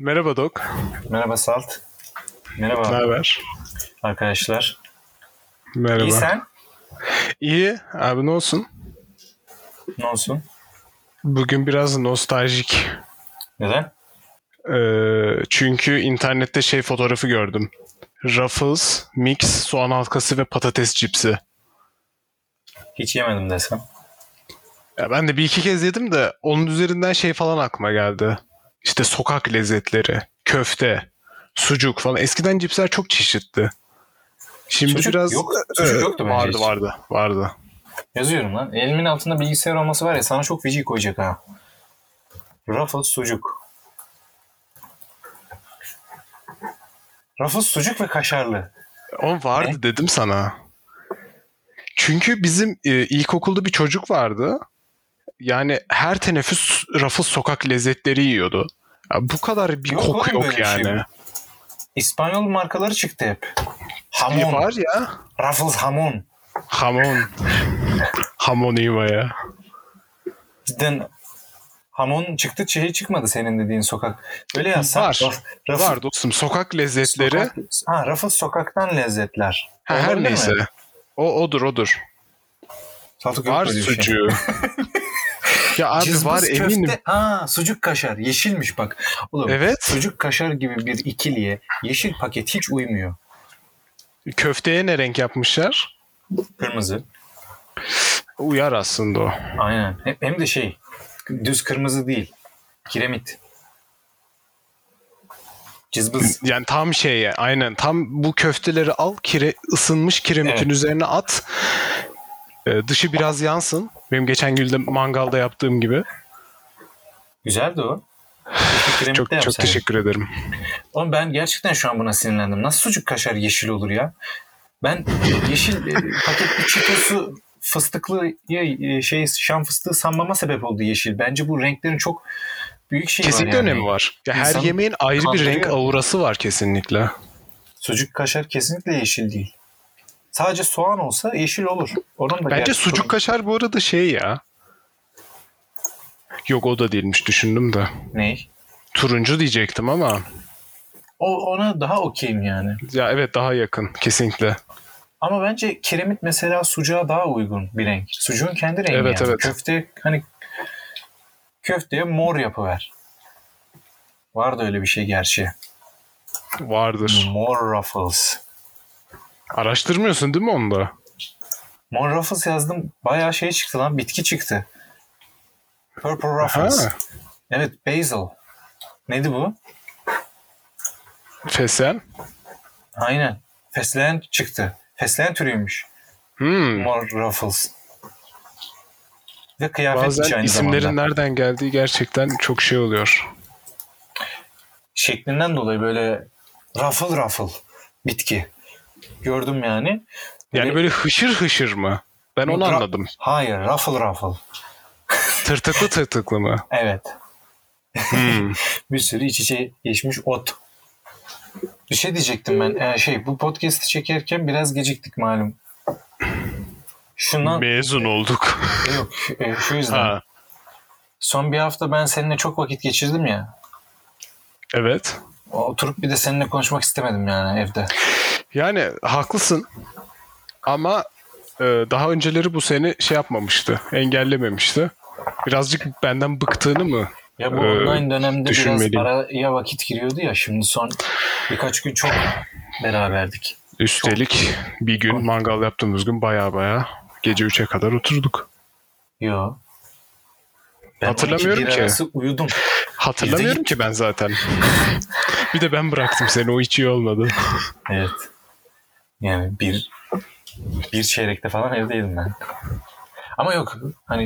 Merhaba Dok. Merhaba Salt. Merhaba Ne haber? arkadaşlar. Merhaba. İyi sen? İyi. Abi ne olsun? Ne olsun? Bugün biraz nostaljik. Neden? Çünkü internette fotoğrafı gördüm. Ruffles, mix, soğan halkası ve patates cipsi. Hiç yemedim desem. Ya ben de bir iki kez yedim de onun üzerinden falan aklıma geldi. İşte sokak lezzetleri, köfte, sucuk falan. Eskiden cipsler çok çeşitli. Şimdi Sucuk biraz yok. Sucuk yoktu bence hiç. vardı. Yazıyorum lan. Elimin altında bilgisayar olması var ya sana çok feci koyacak ha. Ruffles sucuk. Ruffles sucuk ve kaşarlı. O vardı Ne? dedim sana. Çünkü bizim ilkokulda bir çocuk vardı. Yani her teneffüs Ruffles sokak lezzetleri yiyordu. Ya bu kadar bir Yok koku oğlum yok böyle bir şey. yani. İspanyol markaları çıktı hep. Hamon. Var ya. Ruffles hamon. Hamon. Hamon iyi baya. Cidden hamon çıktıkça hiç çıkmadı senin dediğin sokak. Öyle yazsan. Var. Var dostum. Sokak lezzetleri. Ruffles sokaktan lezzetler. Her Olabilir neyse. mi? Odur. Saltuk yok Var böyle bir şey. sucuğu. Ya abi Cızbız var köfte. eminim. Sucuk kaşar. Yeşilmiş bak. Oğlum, Evet. sucuk kaşar gibi bir ikiliye yeşil paket hiç uymuyor. Köfteye ne renk yapmışlar? Kırmızı. Uyar aslında o. Aynen. Hem de düz kırmızı değil. Kiremit. Cızbız. Yani tam aynen tam bu köfteleri al, ısınmış kiremitin Evet. üzerine at. Dışı biraz yansın. Benim geçen gün de mangalda yaptığım gibi. Güzeldi o. Kiremit de Çok yapsaydın. teşekkür ederim. Oğlum ben gerçekten şu an buna sinirlendim. Nasıl sucuk kaşar yeşil olur ya? Ben yeşil paketli çikosu fıstıklı şam fıstığı sanmama sebep oldu yeşil. Bence bu renklerin çok büyük Kesinlikle var yani. önemi var. Ya her İnsanı yemeğin ayrı bir renk kandırıyor. aurası var kesinlikle. Sucuk kaşar kesinlikle yeşil değil. Sadece soğan olsa yeşil olur. Onun da Bence sucuk kaşar bu arada ya. Yok o da değilmiş düşündüm de. Ney? Turuncu diyecektim ama. Ona daha okeyim yani. Ya evet daha yakın kesinlikle. Ama bence kiremit mesela sucuğa daha uygun bir renk. Sucuğun kendi rengi Evet, yani. evet. Köfteye mor yapıver. Var da öyle bir şey gerçi. Vardır. Mor Ruffles. Araştırmıyorsun değil mi onu da? Mor Ruffles yazdım. Bayağı çıktı lan. Bitki çıktı. Purple Ruffles. Ha. Evet, basil. Neydi bu? Fesleğen. Aynen. Fesleğen çıktı. Fesleğen türüymüş. Mor Ruffles. Ve kıyafetmiş Bazen aynı isimlerin zamanda. nereden geldiği gerçekten çok oluyor. Şeklinden dolayı böyle ruffle bitki. Gördüm yani. Yani böyle hışır hışır mı? Ben onu anladım. Hayır, ruffle. Tırtıklı mı? Evet. Bir sürü iç içe geçmiş ot. Bir şey diyecektim ben. Bu podcast'i çekerken biraz geciktik malum. Şundan Mezun olduk. yok şu yüzden. Ha. Son bir hafta ben seninle çok vakit geçirdim ya. Evet. Oturup bir de seninle konuşmak istemedim yani evde. Yani haklısın. Ama daha önceleri bu seni yapmamıştı. Engellememişti. Birazcık benden bıktığını mı? Ya bu online dönemde biraz düşünmeliyim. araya vakit giriyordu ya. Şimdi son birkaç gün çok beraberdik. Üstelik bir gün mangal yaptığımız gün baya gece 3'e kadar oturduk. Yo. Ben Hatırlamıyorum 12-1 ki. arası uyudum. Hatırlamıyorum ki ben zaten. Bir de ben bıraktım seni. O hiç iyi olmadı. Evet. Yani bir çeyrekte falan evdeydim ben. Ama yok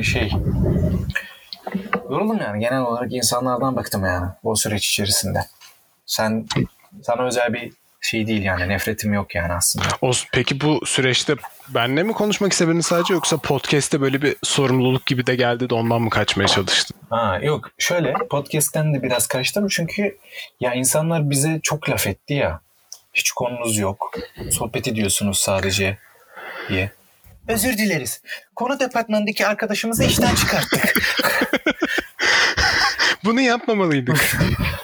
yoruldum yani. Genel olarak insanlardan bıktım yani o süreç içerisinde. Sana özel bir şey değil yani. Nefretim yok yani aslında. Peki bu süreçte benle mi konuşmak istedin sadece yoksa podcast'te böyle bir sorumluluk gibi de geldi de ondan mı kaçmaya çalıştın? Yok şöyle podcast'ten de biraz kaçtım çünkü ya insanlar bize çok laf etti ya. Hiç konunuz yok. Sohbet ediyorsunuz sadece diye. Özür dileriz. Konu departmanındaki arkadaşımızı işten çıkarttık. Bunu yapmamalıydık.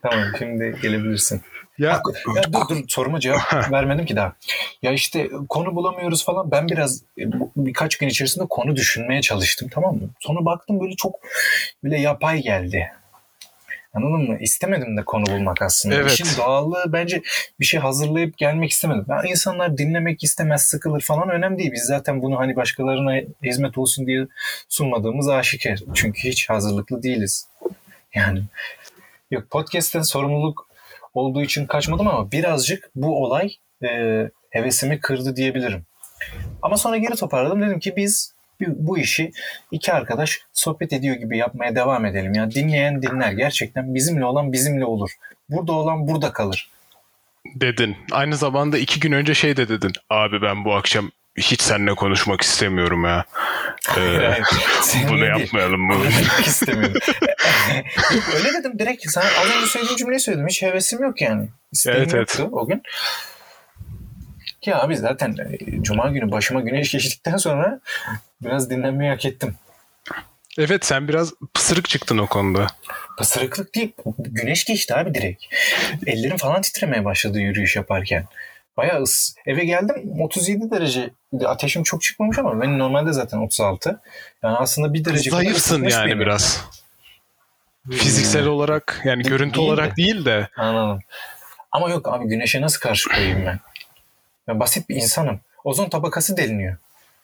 Tamam, şimdi gelebilirsin. Ya Ya dur soruma cevap vermedim ki daha. Ya işte konu bulamıyoruz falan. Ben biraz birkaç gün içerisinde konu düşünmeye çalıştım, tamam mı? Sonra baktım böyle çok böyle yapay geldi. Anladın mı? İstemedim de konu bulmak aslında. Evet. İşin doğallığı bence bir şey hazırlayıp gelmek istemedim. Ben insanlar dinlemek istemez, sıkılır falan önemli değil. Biz zaten bunu hani başkalarına hizmet olsun diye sunmadığımız aşikar. Çünkü hiç hazırlıklı değiliz. Yani yok, podcast'ten sorumluluk olduğu için kaçmadım ama birazcık bu olay hevesimi kırdı diyebilirim. Ama sonra geri toparladım. Dedim ki biz bu işi iki arkadaş sohbet ediyor gibi yapmaya devam edelim. Yani dinleyen dinler. Gerçekten bizimle olan bizimle olur. Burada olan burada kalır. dedin. Aynı zamanda 2 gün önce şey de dedin. Abi ben bu akşam hiç seninle konuşmak istemiyorum ya. Hayır, Bunu değil. yapmayalım mı? Konuşmak istemiyorum. Öyle dedim direkt. Sana az önce söylediğim cümleyi söyledim. Hiç hevesim yok yani. İsteğim Evet. yoktu o gün. Ya abi zaten Cuma günü başıma güneş geçtikten sonra biraz dinlenmeyi hak ettim. Evet, sen biraz pısırık çıktın o konuda. Pısırıklık değil. Güneş geçti abi direkt. Ellerim falan titremeye başladı yürüyüş yaparken. Bayağı eve geldim 37 derece. Ateşim çok çıkmamış ama benim normalde zaten 36. Yani aslında bir derece kadar Zayıfsın ısıtmış yani beni. biraz. Fiziksel olarak yani görüntü Değil olarak de. değil de. Anladım. Ama yok abi, güneşe nasıl karşı koyayım ben? Ben basit bir insanım. Ozon tabakası deliniyor.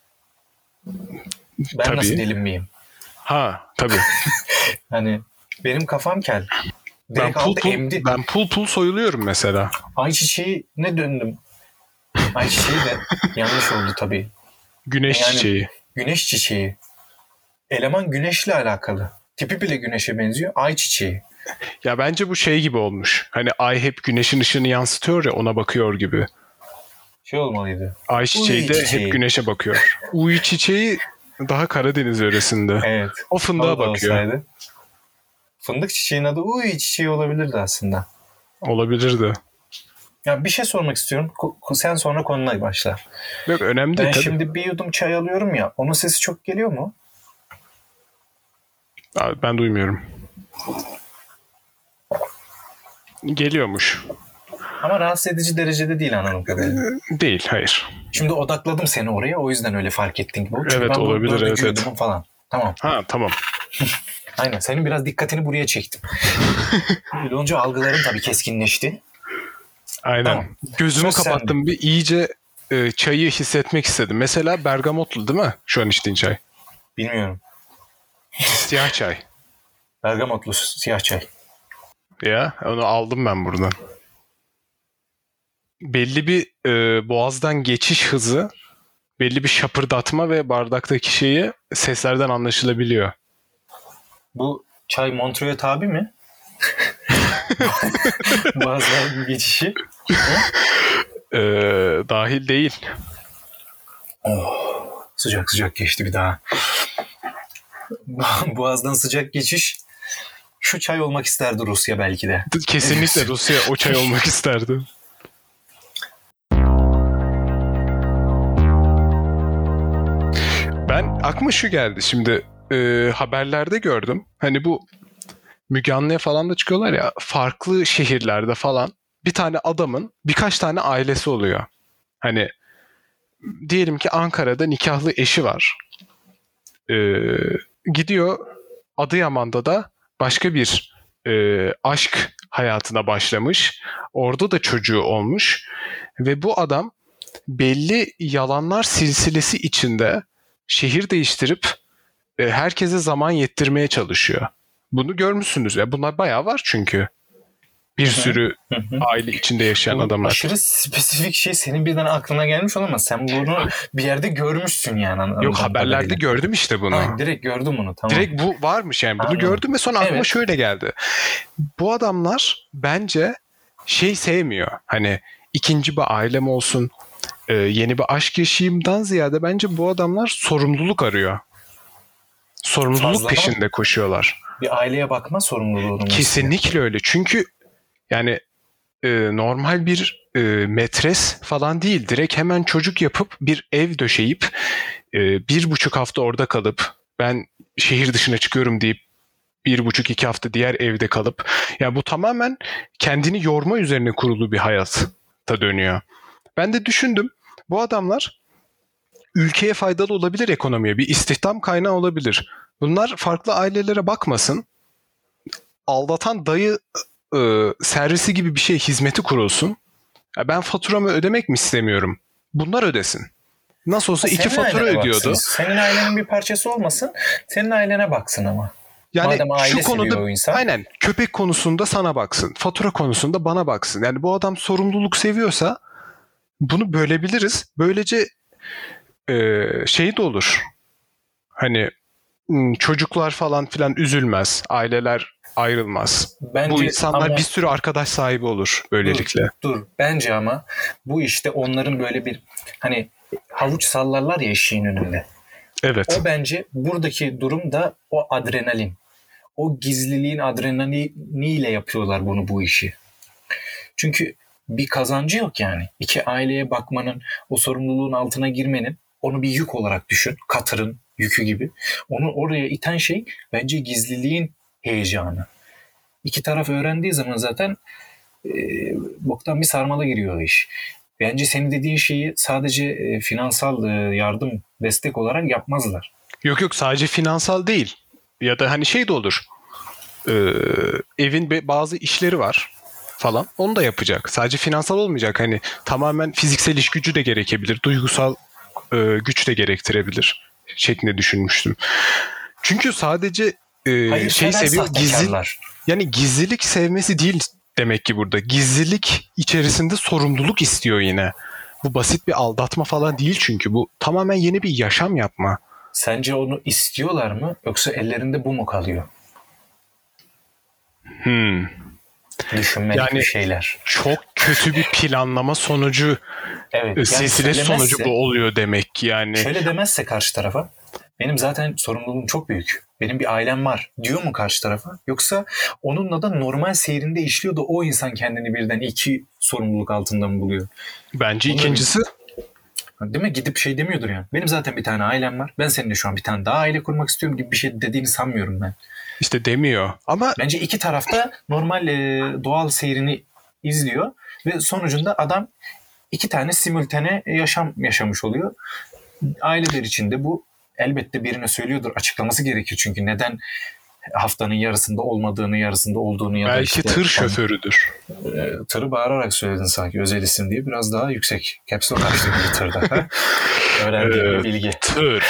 Ben Tabii. nasıl delinmeyeyim? Ha tabii. Hani benim kafam kel. Direkt aldı emdi. Ben pul soyuluyorum mesela. Ayçiçeği ne döndüm? Ayçiçeği de yanlış oldu tabii. Güneş Yani- çiçeği. Güneş çiçeği. Eleman güneşle alakalı. Tipi bile güneşe benziyor. Ay çiçeği. Ya bence bu şey gibi olmuş. Hani ay hep güneşin ışığını yansıtıyor ya, ona bakıyor gibi. Şey olmalıydı. Ay çiçeği de çiçeği. hep güneşe bakıyor. Uy çiçeği daha Karadeniz yöresinde. Evet. O fındığa O da bakıyor. olsaydı. Fındık çiçeğinin adı uy çiçeği olabilirdi aslında. Olabilirdi. Ya bir şey sormak istiyorum. Sen sonra konuna başla. Yok, önemli Ben değil tabii. şimdi bir yudum çay alıyorum ya. Onun sesi çok geliyor mu? Abi, ben duymuyorum. Geliyormuş. Ama rahatsız edici derecede değil anladığım kadarıyla. Değil, hayır. Şimdi odakladım seni oraya. O yüzden öyle fark ettin gibi. Çünkü Evet, ben bu olabilir, dördüncü evet. yudumum falan. Tamam. Ha tamam. Aynen. Senin biraz dikkatini buraya çektim. Öyle olunca algıların tabii keskinleşti. Aynen. Tamam. Gözümü Söz kapattım, bir iyice çayı hissetmek istedim. Mesela bergamotlu değil mi şu an içtiğin çay? Bilmiyorum. Siyah çay. Bergamotlu siyah çay. Ya onu aldım ben buradan. Belli bir boğazdan geçiş hızı, belli bir şapırdatma ve bardaktaki şeyi seslerden anlaşılabiliyor. Bu çay Montreux'e tabi mi? Bazılarının geçişi. Dahil değil. Sıcak sıcak geçti bir daha. Boğazdan sıcak geçiş. Şu çay olmak isterdi Rusya belki de. Kesinlikle Rusya o çay olmak isterdi. Ben aklıma şu geldi şimdi, haberlerde gördüm. Hani bu Müge Anlı'ya falan da çıkıyorlar ya, farklı şehirlerde falan bir tane adamın birkaç tane ailesi oluyor. Hani diyelim ki Ankara'da nikahlı eşi var. Gidiyor Adıyaman'da da başka bir aşk hayatına başlamış. Orada da çocuğu olmuş. Ve bu adam belli yalanlar silsilesi içinde şehir değiştirip herkese zaman yettirmeye çalışıyor. Bunu görmüşsünüz ya. Bunlar bayağı var çünkü. Bir sürü aile içinde yaşayan Bu adamlar. aşırı spesifik şey senin birden aklına gelmiş olamaz. Sen bunu bir yerde görmüşsün yani. Yok, anladığım haberlerde kadarıyla. gördüm işte bunu. Ha, direkt gördüm bunu, tamam. Direkt bu varmış yani. Bunu Anladım. gördüm ve sonra aklıma Evet. şöyle geldi. Bu adamlar bence şey sevmiyor. Hani ikinci bir ailem olsun, yeni bir aşk yaşayayımdan ziyade bence bu adamlar sorumluluk arıyor. Sorumluluk Fazla peşinde koşuyorlar. Bir aileye bakma sorumluluğunu. Kesinlikle öyle. Çünkü yani normal bir metres falan değil. Direkt hemen çocuk yapıp bir ev döşeyip 1,5 hafta orada kalıp ben şehir dışına çıkıyorum deyip 1,5-2 hafta diğer evde kalıp ya bu tamamen kendini yorma üzerine kurulu bir hayata dönüyor. Ben de düşündüm. Bu adamlar ülkeye faydalı olabilir, ekonomiye. Bir istihdam kaynağı olabilir. Bunlar farklı ailelere bakmasın. Aldatan dayı servisi gibi bir şey, hizmeti kurulsun. Ya ben faturamı ödemek mi istemiyorum? Bunlar ödesin. Nasıl olsa 2 Senin fatura ailene ödüyordu. baksın. Senin ailenin bir parçası olmasın. Senin ailene baksın ama. Yani Madem aile şu konuda seviyor o insan. aynen köpek konusunda sana baksın. Fatura konusunda bana baksın. Yani bu adam sorumluluk seviyorsa bunu bölebiliriz. Böylece şey de olur. Hani çocuklar falan filan üzülmez. Aileler ayrılmaz. Bence Bu insanlar ama bir sürü arkadaş sahibi olur böylelikle. dur. Bence ama bu işte onların böyle bir hani havuç sallarlar ya eşeğin önünde. Evet. O bence buradaki durum da o adrenalin. O gizliliğin adrenaliniyle yapıyorlar bu işi. Çünkü bir kazancı yok yani. İki aileye bakmanın, o sorumluluğun altına girmenin, onu bir yük olarak düşün. Katırın yükü gibi. Onu oraya iten şey bence gizliliğin heyecanı. İki taraf öğrendiği zaman zaten boktan bir sarmala giriyor o iş. Bence senin dediğin şeyi sadece finansal yardım, destek olarak yapmazlar. Yok sadece finansal değil. Ya da hani şey de olur. Evin bazı işleri var falan. Onu da yapacak. Sadece finansal olmayacak. Hani tamamen fiziksel iş gücü de gerekebilir. Duygusal güç de gerektirebilir şeklinde düşünmüştüm. Çünkü sadece şey seviyor, yani gizlilik sevmesi değil demek ki burada. Gizlilik içerisinde sorumluluk istiyor yine. Bu basit bir aldatma falan değil çünkü. Bu tamamen yeni bir yaşam yapma. Sence onu istiyorlar mı yoksa ellerinde bu mu kalıyor? Düşünmelik yani bir şeyler. Çok kötü bir planlama sonucu, evet, silsile sonucu bu oluyor demek ki yani. Şöyle demezse karşı tarafa, benim zaten sorumluluğum çok büyük. Benim bir ailem var diyor mu karşı tarafa? Yoksa onunla da normal seyrinde işliyor da o insan kendini birden iki sorumluluk altında mı buluyor? Bence ikincisi. Değil mi? Gidip şey demiyordur yani. Benim zaten bir tane ailem var. Ben seninle şu an bir tane daha aile kurmak istiyorum gibi bir şey dediğini sanmıyorum ben. İşte demiyor. Ama bence iki tarafta normal doğal seyrini izliyor ve sonucunda adam iki tane simultane yaşam yaşamış oluyor. Aileler içinde bu elbette birine söylüyordur. Açıklaması gerekir çünkü neden haftanın yarısında olmadığını, yarısında olduğunu ya da belki işte tır şoförüdür. Tırı bağırarak söyledin sanki özel isim diye biraz daha yüksek. Caps lock açtı bir tırda. Öğrendiğim bir bilgi. Tır.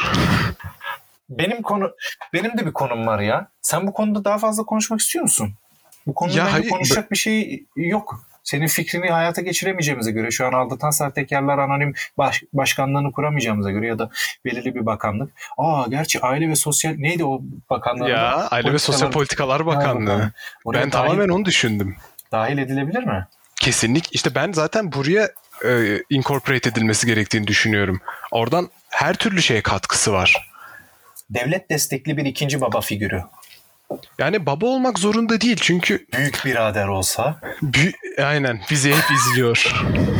Benim de bir konum var ya. Sen bu konuda daha fazla konuşmak istiyor musun? Bu konuda konuşacak bir şey yok. Senin fikrini hayata geçiremeyeceğimize göre, şu an aldatan sahtekarlar anonim başkanlığını kuramayacağımıza göre ya da belirli bir bakanlık. Gerçi Aile ve Sosyal neydi o bakanlığın? Ya Aile ve Sosyal Politikalar Bakanlığı. Ben tamamen onu düşündüm. Dahil edilebilir mi? Kesinlikle. İşte ben zaten buraya incorporate edilmesi gerektiğini düşünüyorum. Oradan her türlü şeye katkısı var. Devlet destekli bir ikinci baba figürü. Yani baba olmak zorunda değil çünkü... Büyük birader olsa... Aynen. Bizi hep izliyor.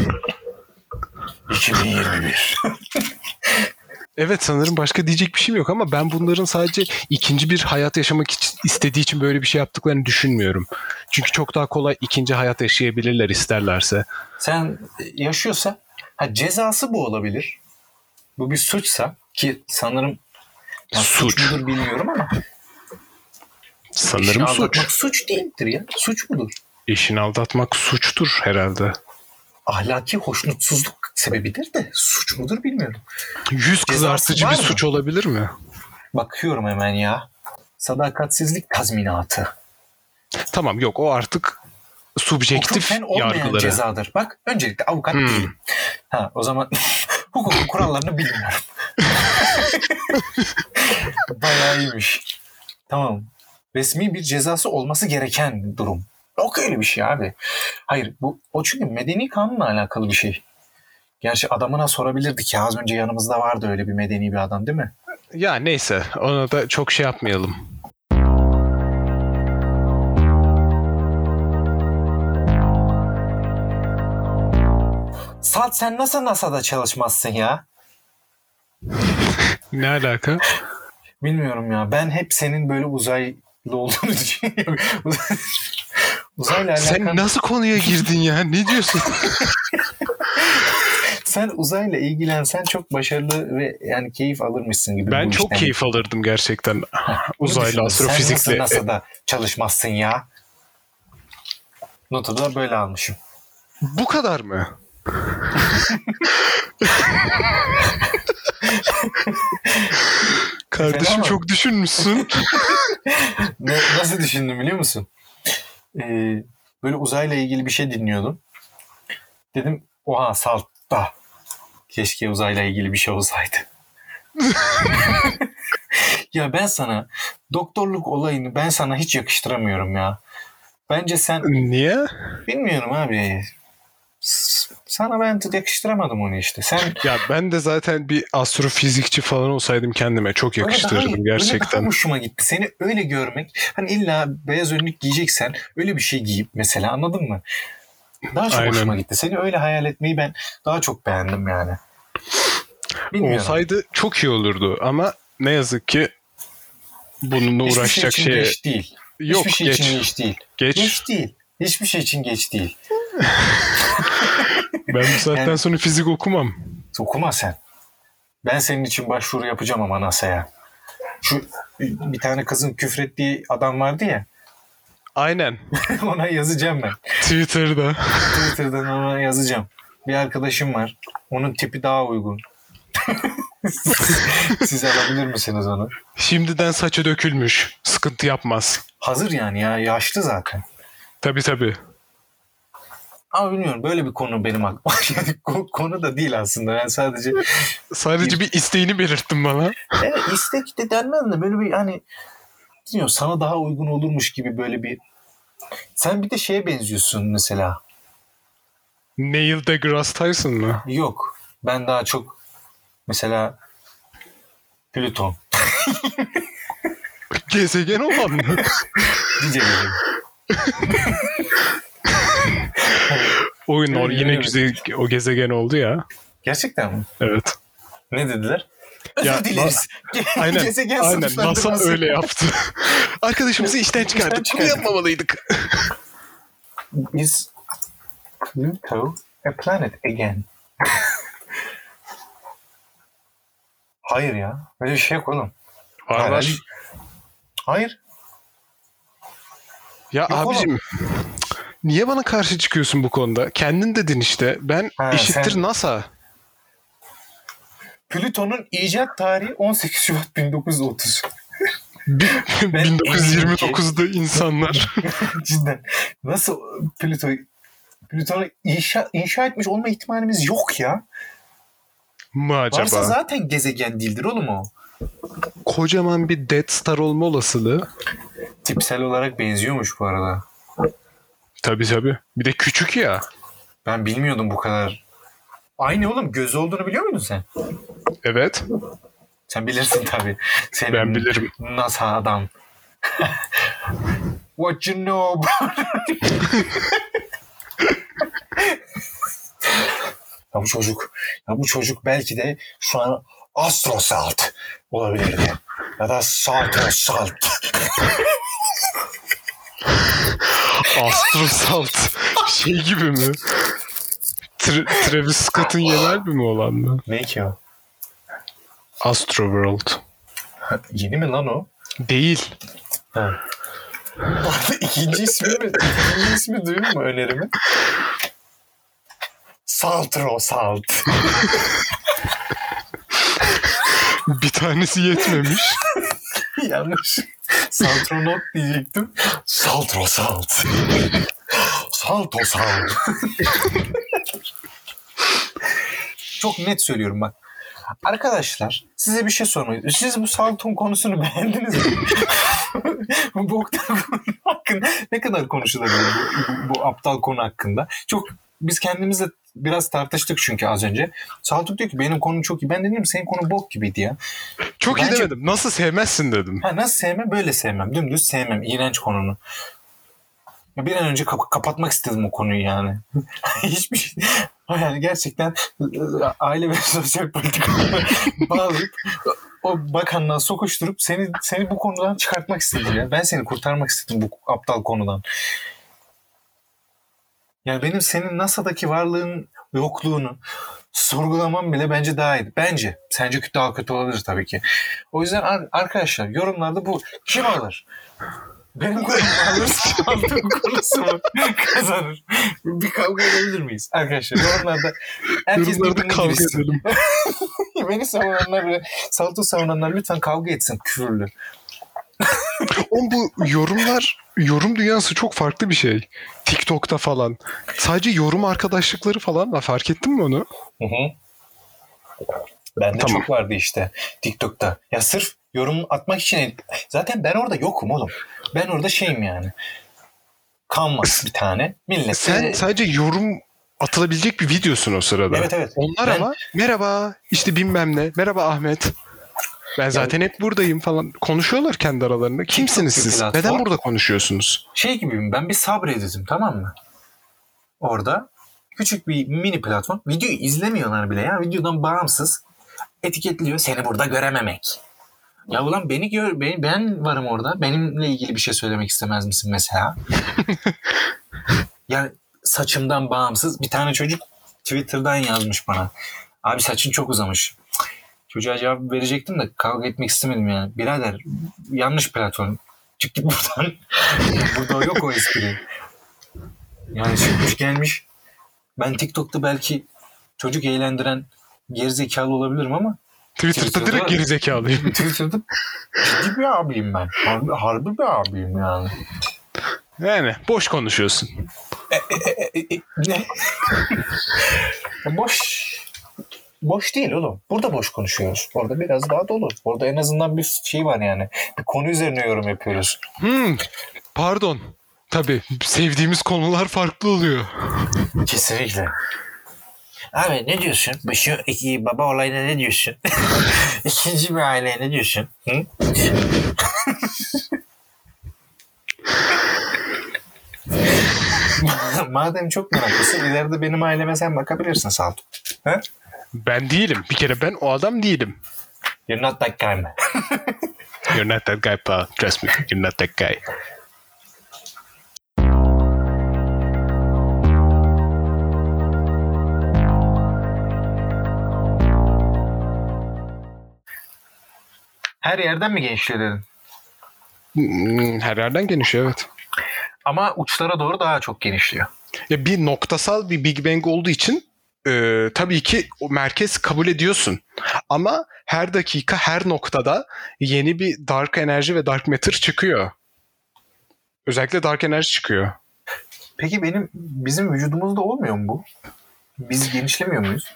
2021. Evet, sanırım başka diyecek bir şeyim yok ama ben bunların sadece ikinci bir hayat yaşamak istediği için böyle bir şey yaptıklarını düşünmüyorum. Çünkü çok daha kolay ikinci hayat yaşayabilirler isterlerse. Sen yaşıyorsa cezası bu olabilir. Bu bir suçsa ki sanırım suç mudur bilmiyorum ama sanırım suç. Suç değildir ya. Suç mudur? Eşini aldatmak suçtur herhalde. Ahlaki hoşnutsuzluk sebebidir de suç mudur bilmiyorum. Yüz kızartıcı bir suç olabilir mi? Bakıyorum hemen ya. Sadakatsizlik tazminatı. Tamam, yok, o artık subjektif yargıları. Cezadır. Bak, öncelikle avukat değilim. O zaman hukukun kurallarını bilmiyorum. Bayağı iyiymiş. Tamam. Resmi bir cezası olması gereken durum. Yok öyle bir şey abi. Hayır, o çünkü medeni kanunla alakalı bir şey. Gerçi adamına sorabilirdik ya, az önce yanımızda vardı öyle bir medeni bir adam değil mi? Ya neyse, ona da çok şey yapmayalım. Salt, sen nasıl NASA'da çalışmazsın ya? Ne alaka? Bilmiyorum ya. Ben hep senin böyle uzay olduğunu düşünüyorum. Uzayla alakalı... Sen nasıl konuya girdin ya? Ne diyorsun? Sen uzayla ilgilensen çok başarılı ve yani keyif alırmışsın gibi. Ben bu çok işten. keyif alırdım gerçekten. Bunu Uzaylı düşündüm. astrofizikle. Sen nasıl NASA'da çalışmazsın ya? Notu da böyle almışım. Bu kadar mı? Kardeşim Fena mı? çok düşünmüşsün. Nasıl düşündüm biliyor musun? Böyle uzayla ilgili bir şey dinliyordum. Dedim oha saltta. Keşke uzayla ilgili bir şey olsaydı. Ya ben sana doktorluk olayını ben sana hiç yakıştıramıyorum ya. Bence sen Niye? bilmiyorum abi. Sana ben yakıştıramadım onu işte. Sen Ya ben de zaten bir astrofizikçi falan olsaydım kendime çok yakıştırırdım öyle daha gerçekten. hoşuma gitti. Seni öyle görmek. Hani illa beyaz önlük giyeceksen öyle bir şey giyip mesela anladın mı? Daha çok Aynen. hoşuma gitti. Seni öyle hayal etmeyi ben daha çok beğendim yani. Bilmiyorum. Olsaydı çok iyi olurdu ama ne yazık ki bununla Hiçbir uğraşacak şey için şey geç değil. yok. Hiçbir şey Geç. için geç değil. Geç. Geç değil. Hiçbir şey için geç değil. Ben bu saatten Yani- sonra fizik okumam. Okuma sen. Ben senin için başvuru yapacağım ama NASA'ya. Şu bir tane kızın küfrettiği adam vardı ya. Aynen. Ona yazacağım ben. Twitter'da. Twitter'dan ona yazacağım. Bir arkadaşım var. Onun tipi daha uygun. Siz alabilir misiniz onu? Şimdiden saçı dökülmüş. Sıkıntı yapmaz. Hazır yani ya. Yaşlı zaten. Tabii. Ama bilmiyorum böyle bir konu benim aklıma. Yani konu da değil aslında. Ben sadece Sadece bir isteğini belirttin bana. evet, istek de denmez de böyle bir hani bilmiyorum sana daha uygun olurmuş gibi böyle bir sen bir de şeye benziyorsun mesela. Neil deGrasse Tyson mı? Yok. Ben daha çok mesela Plüton. Gezegen olan mı? Diyeceğim. Oyun Evet, yine evet. güzel o gezegen oldu ya. Gerçekten mi? Evet. Ne dediler? Ya, Özür dileriz. Aynen. Gezegen Aynen. NASA sınıflandırması. öyle yaptı. Arkadaşımızı işten çıkardık. Bunu çıkardık. yapmamalıydık. Is Pluto a planet again? Hayır ya. Böyle bir şey yok oğlum. Var. Hayır. Ya Yok abicim niye bana karşı çıkıyorsun bu konuda? Kendin dedin işte. Ben Ha, eşittir sen- NASA. Plüton'un icat tarihi 18 Şubat 1930. 1929'da insanlar. Cidden. Nasıl Plüton'u inşa etmiş olma ihtimalimiz yok ya. mı Varsa acaba? zaten gezegen değildir oğlum o. Kocaman bir Death Star olma olasılığı. Tipsel olarak benziyormuş bu arada. Tabii. Bir de küçük ya. Ben bilmiyordum bu kadar. Aynı oğlum gözü olduğunu biliyor muydun sen? Evet. Sen bilirsin tabii. Senin Ben bilirim. NASA adam. What you know about... Ya bu çocuk belki de şu an astrosalt olabilirdi. Ya da saltrosalt. Astrosalt. Şey gibi mi? Travis Scott'ın yeni albümü olan mı? Ne ki o? Astroworld. Yeni mi lan o? Değil. Ha. İkinci ismi duydun mu önerimi? Saltrosalt. Bir tanesi yetmemiş. Yanlış. Saltronot diyecektim. Saltrosalt. Saltosalt. Çok net söylüyorum bak. Arkadaşlar size bir şey sormayı. Siz bu Salton konusunu beğendiniz mi? Bu boktan konu hakkında ne kadar konuşulabilir bu aptal konu hakkında? Çok biz kendimizle biraz tartıştık çünkü az önce. Saltuk diyor ki benim konum çok iyi. Ben dedim senin konu bok gibiydi ya. Çok iyi Bence- demedim. Nasıl sevmezsin dedim. Ha, nasıl sevmem? Böyle sevmem. Dümdüz sevmem. İğrenç konunu. Ya bir an önce kapatmak istedim o konuyu yani. Hiçbir şey. Yani gerçekten aile ve sosyal politikalara bağlayıp o bakanlığa sokuşturup seni bu konudan çıkartmak istedi ya. Ben seni kurtarmak istedim bu aptal konudan. Yani benim senin NASA'daki varlığın yokluğunu sorgulamam bile bence daha iyi. Bence. Sence daha kötü olabilir tabii ki. O yüzden arkadaşlar yorumlarda bu kim alır? Benim konum alırsa aldığım konusu mu kazanır? Bir kavga edebilir miyiz? Arkadaşlar yorumlarda herkes Yorumlarda birbirini kavga girişsin. edelim. Beni savunanlar ve Salto savunanlar lütfen kavga etsin küfürlü. Oğlum bu yorum dünyası çok farklı bir şey. TikTok'ta falan. Sadece yorum arkadaşlıkları falan var. Fark ettin mi onu? Hı hı. Bende Tamam. çok vardı işte TikTok'ta. Ya sırf yorum atmak için zaten ben orada yokum oğlum. Ben orada şeyim yani. Kanvas bir tane. Millet. Sen sadece yorum atılabilecek bir videosun o sırada. Evet. Onlar ama merhaba işte bilmem ne. Merhaba Ahmet. Ben zaten hep buradayım falan. Konuşuyorlar kendi aralarında. Kimsiniz TikTok bir siz? platform. Neden burada konuşuyorsunuz? Şey gibiyim, ben bir sabrediyorum, tamam mı? Orada küçük bir mini platform. Videoyu izlemiyorlar bile ya. Videodan bağımsız etiketliyor. Seni burada görememek. Ya ulan beni gör, ben varım orada. Benimle ilgili bir şey söylemek istemez misin mesela? Yani saçımdan bağımsız bir tane çocuk Twitter'dan yazmış bana. Abi saçın çok uzamış. Çocuğa cevap verecektim de kavga etmek istemedim yani. Birader yanlış platform. Çık git buradan. Burada yok o espri. Yani çıkmış gelmiş. Ben TikTok'ta belki çocuk eğlendiren gerizekalı olabilirim ama Twitter'da direkt gerizekalıyım. Twitter'da ciddi bir abiyim ben. Harbi bir abiyim yani. Yani boş konuşuyorsun. Ne? Boş değil oğlum. Burada boş konuşuyoruz. Orada biraz daha dolu. Orada en azından bir şey var yani. Bir konu üzerine yorum yapıyoruz. Pardon. Tabii sevdiğimiz konular farklı oluyor. Kesinlikle. Abi ne diyorsun? Şu iki baba olayına ne diyorsun? İkinci bir aileye ne diyorsun? Hı? Madem çok meraklısın ileride benim aileme sen bakabilirsin Salto. Ha? Ben değilim. Bir kere ben o adam değilim. You're not that guy man. You're not that guy, pal. Trust me. You're not that guy. Her yerden mi genişliyor dedin? Her yerden genişiyor, evet. Ama uçlara doğru daha çok genişliyor. Ya bir noktasal bir Big Bang olduğu için tabii ki o merkez kabul ediyorsun. Ama her dakika her noktada yeni bir dark enerji ve dark matter çıkıyor. Özellikle dark enerji çıkıyor. Peki bizim vücudumuzda olmuyor mu bu? Biz genişlemiyor muyuz?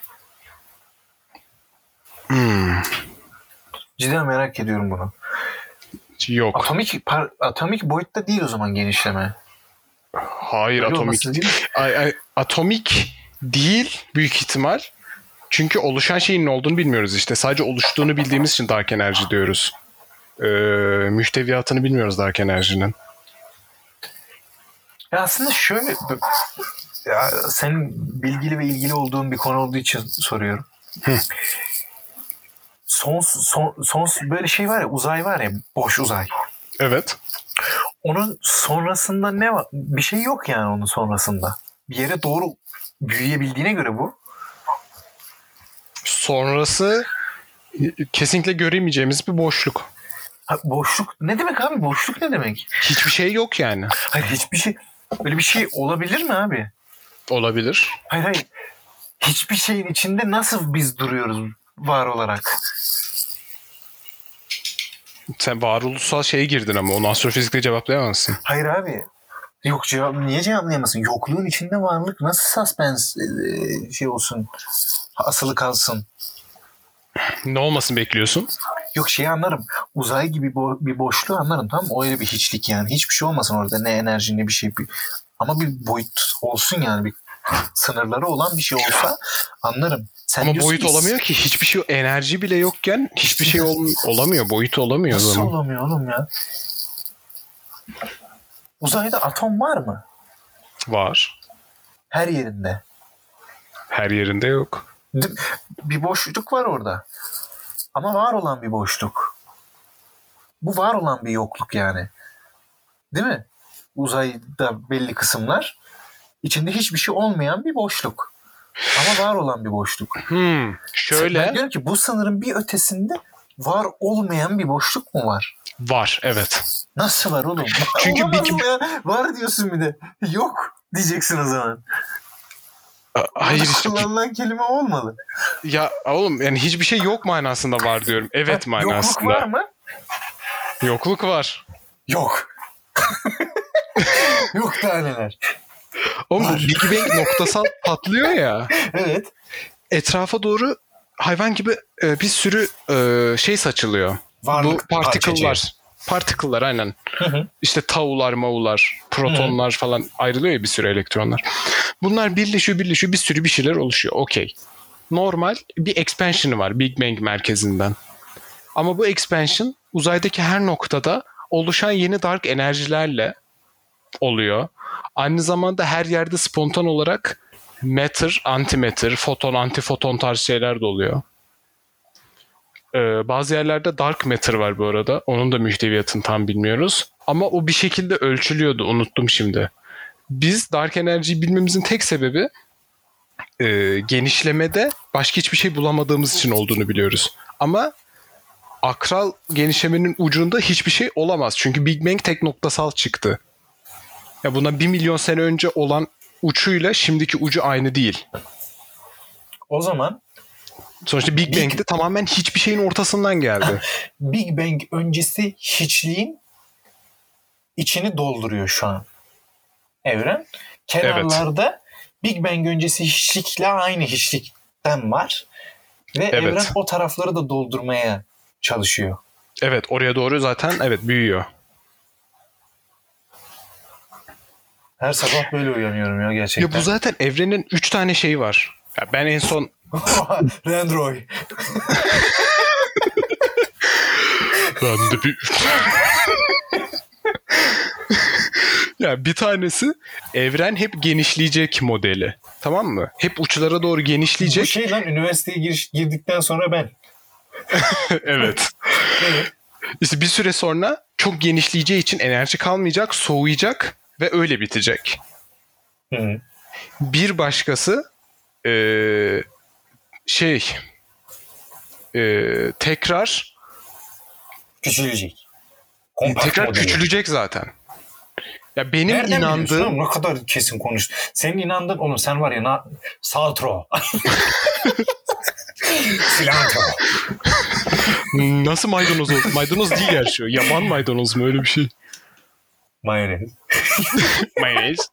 Cidden merak ediyorum bunu. Yok. Atomik boyutta değil o zaman genişleme. Hayır, Öyle atomik. olması değil mi? Atomik değil büyük ihtimal. Çünkü oluşan şeyin ne olduğunu bilmiyoruz işte. Sadece oluştuğunu bildiğimiz için dark enerji diyoruz. Mühteviyatını bilmiyoruz dark enerjinin. Ya aslında şöyle, ya senin bilgili ve ilgili olduğun bir konu olduğu için soruyorum. Sonsuz böyle şey var ya, uzay var ya, boş uzay. Evet. Onun sonrasında ne var? Bir şey yok yani onun sonrasında. Bir yere doğru büyüyebildiğine göre bu. Sonrası kesinlikle göremeyeceğimiz bir boşluk. Ha, boşluk ne demek abi? Boşluk ne demek? Hiçbir şey yok yani. Hayır, hiçbir şey, öyle bir şey olabilir mi abi? Olabilir. Hayır. Hiçbir şeyin içinde nasıl biz duruyoruz var olarak? Sen varoluşsal şeye girdin ama onu astrofizikle cevaplayamazsın. Hayır abi. Yok niye cevaplayamazsın? Yokluğun içinde varlık nasıl suspense şey olsun? Asılı kalsın. Ne olmasını bekliyorsun? Yok şeyi anlarım. Uzay gibi bir boşluğu anlarım, tamam mı? O öyle bir hiçlik yani. Hiçbir şey olmasın orada. Ne enerji ne bir şey. Ama bir boyut olsun yani. Bir sınırları olan bir şey olsa anlarım. Sen Ama diyorsun boyut ki, olamıyor ki. Hiçbir şey, enerji bile yokken hiçbir şey olamıyor. Boyut olamıyor o nasıl zaman. olamıyor oğlum ya? Uzayda atom var mı? Var. Her yerinde. Her yerinde yok. Bir boşluk var orada. Ama var olan bir boşluk. Bu var olan bir yokluk yani. Değil mi? Uzayda belli kısımlar içinde hiçbir şey olmayan bir boşluk. Ama var olan bir boşluk. Şöyle. Ben diyorum ki bu sınırın bir ötesinde var olmayan bir boşluk mu var? Var, evet. Nasıl var oğlum? Çünkü var diyorsun bir de. Yok diyeceksin o zaman. Hayır işte. Kullanılan kelime olmalı. Ya oğlum yani hiçbir şey yok manasında var diyorum. Evet manasında. Yokluk var mı? Yokluk var. Yok. Yok daha neler. Oğlum bu Big Bang noktasal patlıyor ya. Evet. Etrafa doğru hayvan gibi bir sürü şey saçılıyor. Varlık Bu particle'lar. parçacığı. Particle'lar aynen. Hı. İşte tau'lar, mau'lar, protonlar falan ayrılıyor ya bir sürü elektronlar. Bunlar birleşiyor bir sürü bir şeyler oluşuyor. Okey. Normal bir expansion'ı var Big Bang merkezinden. Ama bu expansion uzaydaki her noktada oluşan yeni dark enerjilerle oluyor. Aynı zamanda her yerde spontan olarak matter, antimatter, foton, antifoton tarzı şeyler de oluyor. Bazı yerlerde dark matter var bu arada. Onun da muhteviyatını tam bilmiyoruz. Ama o bir şekilde ölçülüyordu. Unuttum şimdi. Biz dark enerjiyi bilmemizin tek sebebi genişlemede başka hiçbir şey bulamadığımız için olduğunu biliyoruz. Ama akral genişlemenin ucunda hiçbir şey olamaz. Çünkü Big Bang tek noktasal çıktı. Ya buna 1 milyon sene önce olan uçuyla şimdiki ucu aynı değil. O zaman Sonuçta Big Bang'de tamamen hiçbir şeyin ortasından geldi. Big Bang öncesi hiçliğin içini dolduruyor şu an. Evren. Kenarlarda Big Bang öncesi hiçlikle aynı hiçlikten var. Ve evren o tarafları da doldurmaya çalışıyor. Evet, oraya doğru zaten büyüyor. Her sabah böyle uyanıyorum ya gerçekten. Ya bu zaten evrenin 3 tane şeyi var. Ya ben en son Randroy. ben de bir ya bir tanesi evren hep genişleyecek modeli. Tamam mı? Hep uçlara doğru genişleyecek. Bu şey lan üniversiteye girdikten sonra ben. Evet. İşte bir süre sonra çok genişleyeceği için enerji kalmayacak, soğuyacak ve öyle bitecek. Hı. Bir başkası tekrar Küçülecek. tekrar küçülecek zaten. Ya benim nereden inandığım ne kadar kesin konuştun. Senin inandığın oğlum sen var ya saltro. Silantro. nasıl maydanoz oldu? Maydanoz değil gerçi o. Yaban maydanoz mu öyle bir şey? Mayonez. Mayonez.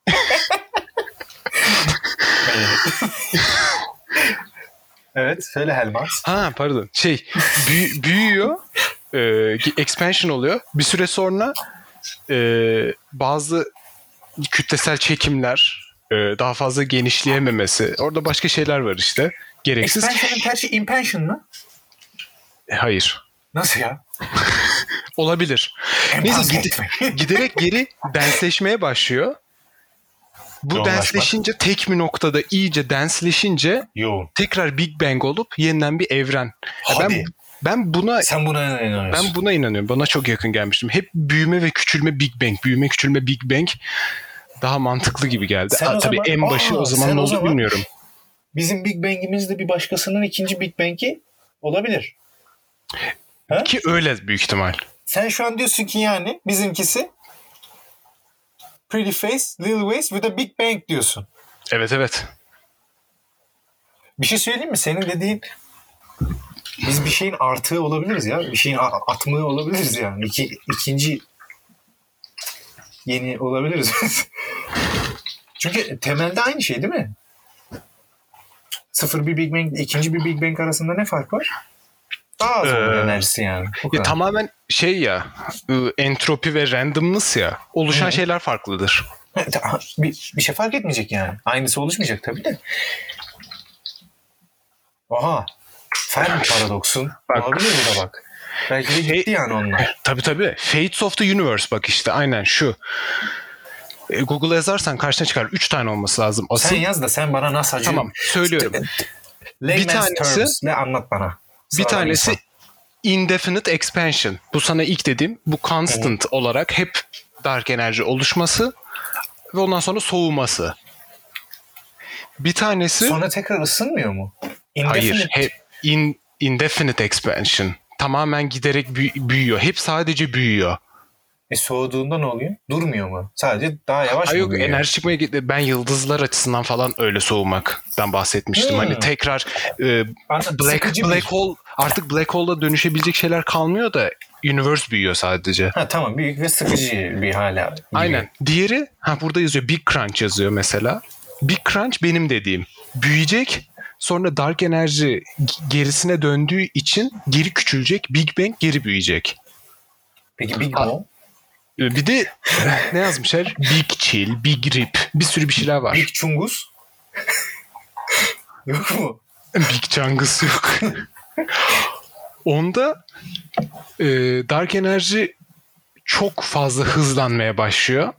Evet söyle Helmaz. Ha pardon. Büyüyor. Expansion oluyor. Bir süre sonra bazı kütlesel çekimler daha fazla genişleyememesi. Orada başka şeyler var işte. Gereksiz. Expansion'ın tersi impansion mı? Hayır. Nasıl ya? Olabilir. Neyse giderek geri densleşmeye başlıyor. Bu densleşince tek bir noktada iyice densleşince tekrar Big Bang olup yeniden bir evren. Hadi. Ben buna sen buna inanıyorsun. Ben buna inanıyorum. Bana çok yakın gelmiştim. Hep büyüme ve küçülme Big Bang. Büyüme küçülme Big Bang daha mantıklı gibi geldi. Tabii en başı o zaman ne oldu bilmiyorum. Bizim Big Bang'imiz de bir başkasının ikinci Big Bang'i olabilir. Ha? Ki öyle büyük ihtimal. Sen şu an diyorsun ki yani bizimkisi Pretty Face, Lil Ways with a Big Bang diyorsun. Evet. Bir şey söyleyeyim mi? Senin dediğin biz bir şeyin artığı olabiliriz ya. Bir şeyin atmığı olabiliriz yani. İkinci yeni olabiliriz. Çünkü temelde aynı şey değil mi? Sıfır bir Big Bang, ikinci bir Big Bang arasında ne fark var? Daha az enerjisi yani. Tamamen entropi ve randomness ya. Oluşan şeyler farklıdır. Bir şey fark etmeyecek yani. Aynısı oluşmayacak tabii de. Oha. Fermi paradoksun. Olabilir bu da bak. Belki de gitti yani onlar. Tabii. Fates of the Universe bak işte aynen şu. Google'a yazarsan karşına çıkar. 3 tane olması lazım. Asıl... Sen yaz da sen bana nasıl acı... Tamam söylüyorum. Bir tanesi... anlat bana. Bir tanesi indefinite expansion. Bu sana ilk dediğim, bu constant olarak hep dark enerji oluşması ve ondan sonra soğuması. Bir tanesi Sonra tekrar ısınmıyor mu? hayır, hep indefinite expansion. Tamamen giderek büyüyor. Hep sadece büyüyor. Soğuduğunda ne oluyor? Durmuyor mu? Sadece daha yavaş mı Yok, büyüyor? enerji çıkmaya ben yıldızlar açısından falan öyle soğumaktan bahsetmiştim. Hani tekrar black hole, artık black hole'a dönüşebilecek şeyler kalmıyor da universe büyüyor sadece. Ha tamam, büyük ve sıkıcı bir hala. Aynen. Diğeri burada yazıyor, Big Crunch yazıyor mesela. Big Crunch benim dediğim. Büyüyecek, sonra dark enerji gerisine döndüğü için geri küçülecek. Big Bang geri büyüyecek. Peki Big Mo? Bir de ne yazmışlar? Big Chill, Big Rip. Bir sürü bir şeyler var. Big Chungus? Yok mu? Big Chungus yok. Onda dark enerji çok fazla hızlanmaya başlıyor.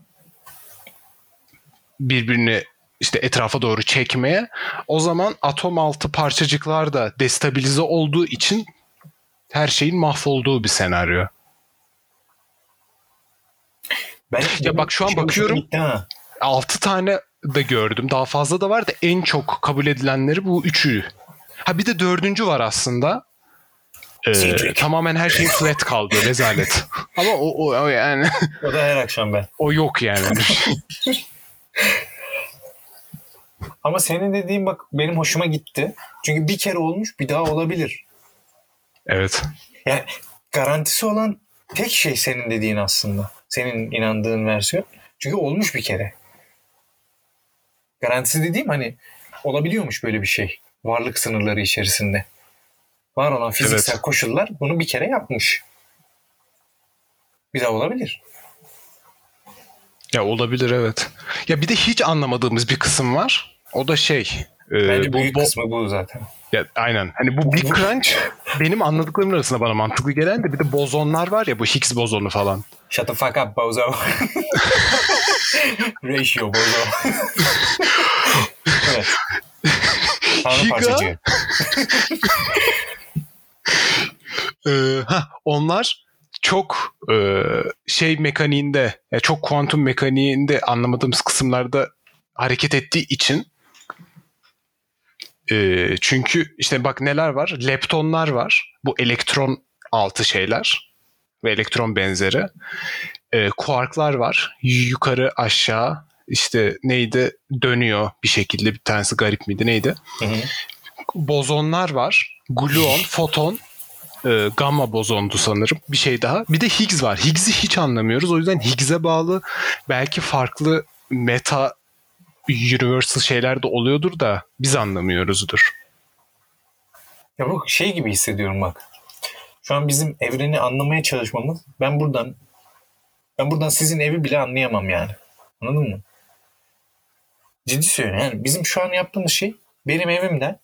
Birbirini işte etrafa doğru çekmeye. O zaman atom altı parçacıklar da destabilize olduğu için her şeyin mahvolduğu bir senaryo. Ya bak şu an bakıyorum 6 tane de gördüm. Daha fazla da var da en çok kabul edilenleri bu üçü. Bir de 4. var aslında. Tamamen her şey flat kaldı. Rezalet. Ama o yani. O da her akşam ben. O yok yani. Ama senin dediğin bak benim hoşuma gitti. Çünkü bir kere olmuş, bir daha olabilir. Evet. Yani garantisi olan tek şey senin dediğin aslında. Senin inandığın versiyon. Çünkü olmuş bir kere. Garantisi dediğim hani olabiliyormuş böyle bir şey. Varlık sınırları içerisinde. Var olan fiziksel koşullar bunu bir kere yapmış. Bir daha olabilir. Ya olabilir, evet. Ya bir de hiç anlamadığımız bir kısım var. O da bence büyük kısmı bu zaten. Ya aynen. Hani bu Big Crunch benim anladıklarımın arasında bana mantıklı gelen de bir de bozonlar var ya, bu Higgs bozonu falan. Shut the fuck up bozo. Ratio bozo. Evet. Tanrı parçacığı. Onlar çok mekaniğinde, çok kuantum mekaniğinde anlamadığımız kısımlarda hareket ettiği için çünkü işte bak neler var? Leptonlar var. Bu elektron altı şeyler ve elektron benzeri. Kuarklar var. Yukarı aşağı işte neydi? Dönüyor bir şekilde. Bir tanesi garip miydi? Neydi? Hı. Bozonlar var. Gluon, foton, gamma bozondu sanırım. Bir şey daha. Bir de Higgs var. Higgs'i hiç anlamıyoruz. O yüzden Higgs'e bağlı belki farklı meta universal şeyler de oluyordur da biz anlamıyoruzdur. Ya bu şey gibi hissediyorum bak. Şu an bizim evreni anlamaya çalışmamız, ben buradan sizin evi bile anlayamam yani. Anladın mı? Ciddi söylüyorum. Yani bizim şu an yaptığımız şey benim evimden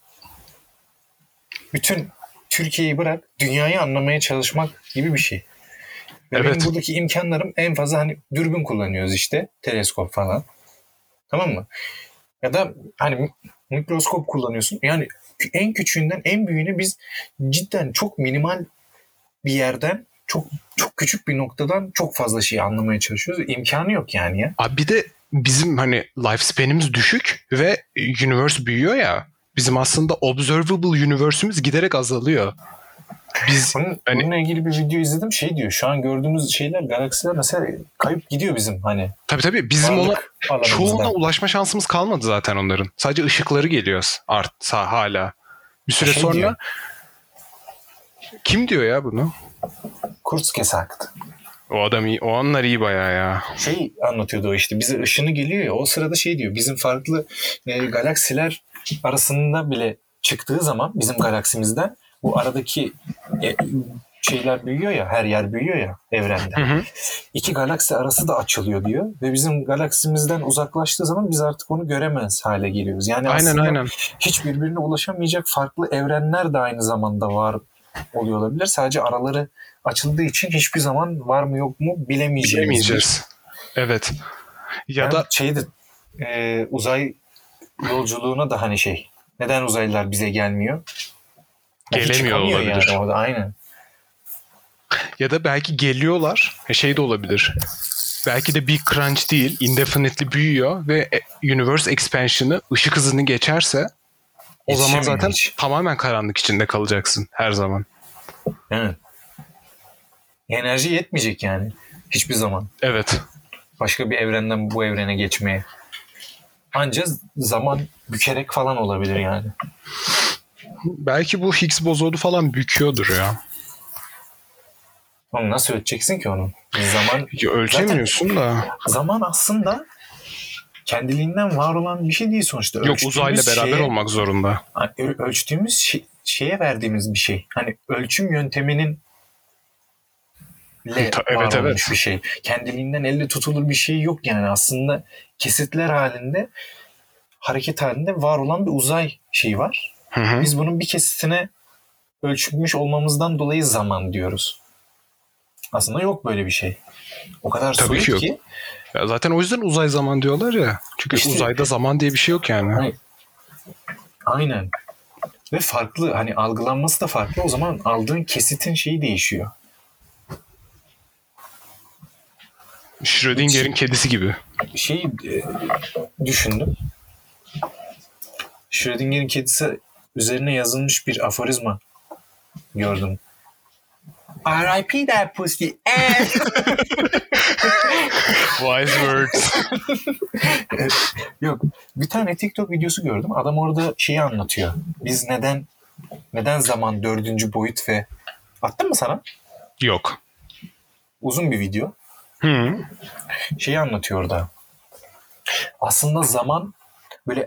bütün Türkiye'yi bırak dünyayı anlamaya çalışmak gibi bir şey. Ve Evet. benim buradaki imkanlarım en fazla hani dürbün kullanıyoruz işte. Teleskop falan. Tamam mı? Ya da hani mikroskop kullanıyorsun. Yani en küçüğünden en büyüğüne biz cidden çok minimal bir yerden çok küçük bir noktadan çok fazla şey anlamaya çalışıyoruz. İmkanı yok yani ya. Abi bir de bizim hani lifespan'imiz düşük ve universe büyüyor ya. Bizim aslında observable universe'ümüz giderek azalıyor. Biz bununla ilgili bir video izledim. Şey diyor. Şu an gördüğümüz şeyler, galaksiler mesela kayıp gidiyor bizim hani. Tabii bizim çoğuna ulaşma şansımız kalmadı zaten onların. Sadece ışıkları geliyor hala. Bir süre sonra diyor. Kim diyor ya bunu? Kurzgesagt. O adam iyi. O anlar iyi bayağı ya. Şey anlatıyordu o işte. Bize ışını geliyor ya. O sırada şey diyor. Bizim farklı galaksiler arasında bile çıktığı zaman bizim galaksimizden bu aradaki şeyler büyüyor ya. Her yer büyüyor ya evrende. Hı. İki galaksi arası da açılıyor diyor. Ve bizim galaksimizden uzaklaştığı zaman biz artık onu göremez hale geliyoruz. Yani aslında hiç birbirine ulaşamayacak farklı evrenler de aynı zamanda var oluyor olabilir. Sadece araları açıldığı için hiçbir zaman var mı yok mu bilemeyeceğiz. Evet. Ya yani da uzay yolculuğuna da hani neden uzaylılar bize gelmiyor? Gelemiyor olabilir. Yani orada aynen. Ya da belki geliyorlar. Şey de olabilir. Belki de Big Crunch değil, indefinitely büyüyor ve Universe Expansion'ı ışık hızını geçerse o zaman Yetişemiyor zaten hiç. tamamen karanlık içinde kalacaksın her zaman. Evet. Enerji yetmeyecek yani. Hiçbir zaman. Evet. Başka bir evrenden bu evrene geçmeye. Ancak zaman bükerek falan olabilir yani. Belki bu Higgs bozonu falan büküyordur ya. Onu nasıl ölçeceksin ki onu? Zaman Ya ölçemiyorsun da. zaman aslında kendiliğinden var olan bir şey değil sonuçta. Yok, uzayla beraber olmak zorunda. Hani ölçtüğümüz şeye verdiğimiz bir şey. Hani ölçüm yönteminin var olmuş bir şey. Kendiliğinden elle tutulur bir şey yok yani. Aslında kesitler halinde, hareket halinde var olan bir uzay şeyi var. Hı. Biz bunun bir kesitine ölçülmüş olmamızdan dolayı zaman diyoruz. Aslında yok böyle bir şey. O kadar Tabii soyut ki yok. ki. Ya zaten o yüzden uzay zaman diyorlar ya. Çünkü İşte, uzayda zaman diye bir şey yok yani. Aynen. Ve farklı, hani algılanması da farklı. O zaman aldığın kesitin şeyi değişiyor. Schrödinger'in kedisi gibi. Düşündüm. Schrödinger'in kedisi üzerine yazılmış bir aforizma gördüm. R.I.P. that pussy. Wise words. Yok. Bir tane TikTok videosu gördüm. Adam orada şeyi anlatıyor. Biz neden zaman dördüncü boyut ve attım mı sana? Yok. Uzun bir video. Hı. Şeyi anlatıyor orada. Aslında zaman böyle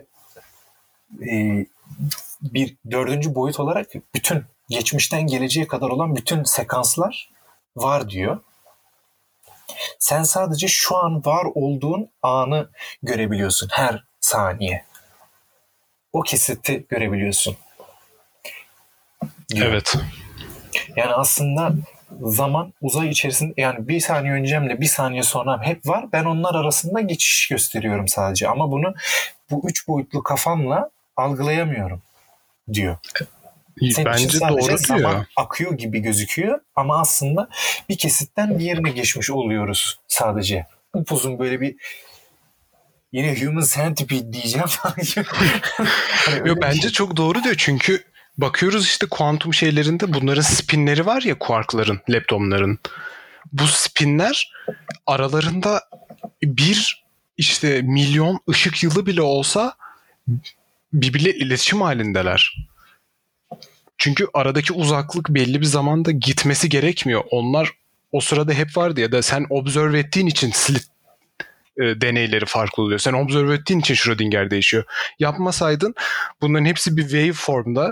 bir dördüncü boyut olarak bütün geçmişten geleceğe kadar olan bütün sekanslar var diyor. Sen sadece şu an var olduğun anı görebiliyorsun her saniye. O kesiti görebiliyorsun. Diyor. Evet. Yani aslında zaman uzay içerisinde, yani bir saniye öncemle bir saniye sonra hep var. Ben onlar arasında geçiş gösteriyorum sadece. Ama bunu bu üç boyutlu kafamla algılayamıyorum diyor. Senin için Bence sadece doğru zaman diyor. akıyor gibi gözüküyor ama aslında bir kesitten diğerine geçmiş oluyoruz sadece. Upuzun böyle bir yine Human Centipede diyeceğim. Yo, bence çok doğru diyor çünkü bakıyoruz işte kuantum şeylerinde bunların spinleri var ya, kuarkların, leptonların. Bu spinler aralarında bir işte milyon ışık yılı bile olsa birbiriyle iletişim halindeler. Çünkü aradaki uzaklık belli bir zamanda gitmesi gerekmiyor. Onlar o sırada hep vardı ya da sen observe ettiğin için slit deneyleri farklı oluyor. Sen observe ettiğin için Schrödinger değişiyor. Yapmasaydın bunların hepsi bir waveform'da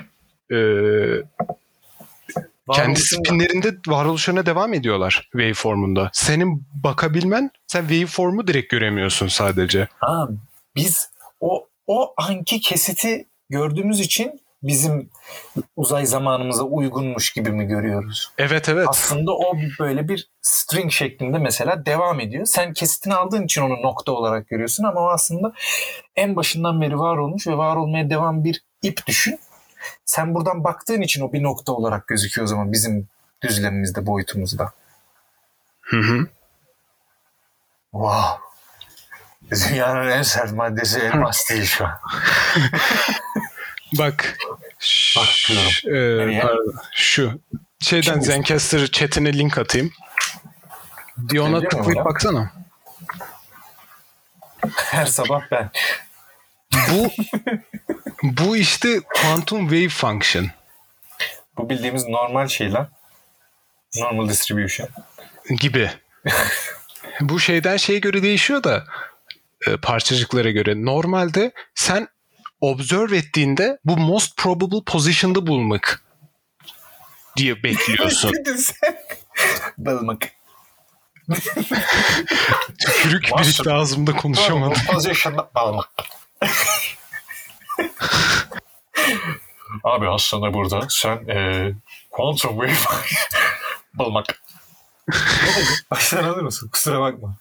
kendi spinlerinde varoluşlarına devam ediyorlar waveform'unda. Senin bakabilmen, sen waveform'u direkt göremiyorsun sadece. Biz o anki kesiti gördüğümüz için bizim uzay zamanımıza uygunmuş gibi mi görüyoruz? Evet. Aslında o böyle bir string şeklinde mesela devam ediyor. Sen kesitini aldığın için onu nokta olarak görüyorsun ama o aslında en başından beri var olmuş ve var olmaya devam bir ip düşün. Sen buradan baktığın için o bir nokta olarak gözüküyor o zaman bizim düzlemimizde, boyutumuzda. Hı. Wow. Dünyanın en sert maddesi elmas değil şu an. Bak. Bakıyorum. Şu şeyden Zencastr chatine link atayım. Bir ona tıklayıp baksana. Her sabah ben. Bu işte quantum wave function. Bu bildiğimiz normal şey lan. Normal distribution. Gibi. Bu şeyden şeye göre değişiyor da parçacıklara göre. Normalde sen observe ettiğinde bu most probable position'da bulmak diye bekliyorsun. Bulmak. Tükürük birlikte ağzımda konuşamadım. Position'da bulmak. Abi aslında burada sen quantum wave bulmak. Baştan alır mısın? Kusura bakma.